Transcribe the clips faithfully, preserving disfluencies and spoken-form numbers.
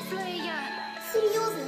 Серьезно?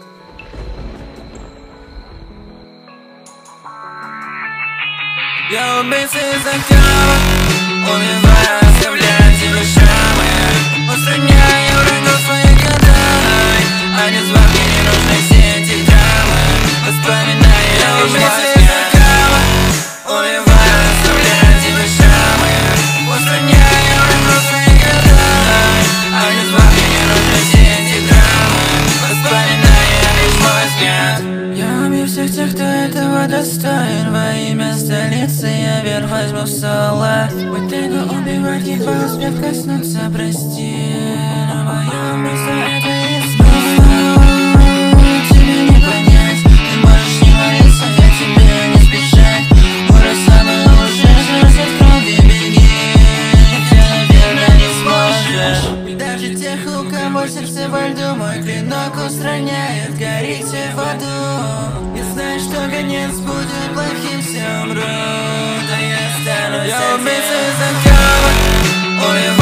Я убийца из океана, убиваю, оставляю тебе шрамы, устраняю врагов своих годами. Они звали, мне не нужны все эти драмы. Воспоминания я убийца из океана, убиваю, оставляю тебе шрамы, устраняю врагов своих годами. Они звали, мне не нужны все эти драмы. Воспоминания лишь мой взгляд. Я убью всех тех, кто этого достоин. Во имя столицы я верх возьму в соло. Бутыгу убивать, едва успев коснуться, прости. Но мое убийство это и снова. Тебе не понять, ты можешь не молиться, я тебе не спешать. Ура, самый лучший, жажда крови, беги. Ты, наверное, не сможешь. Даже тех, у кого сердце во льду, мой клинок устраняет, горите в аду. И знаешь, что конец будет плохим, все умрут, а я останусь. Я убийца из океана,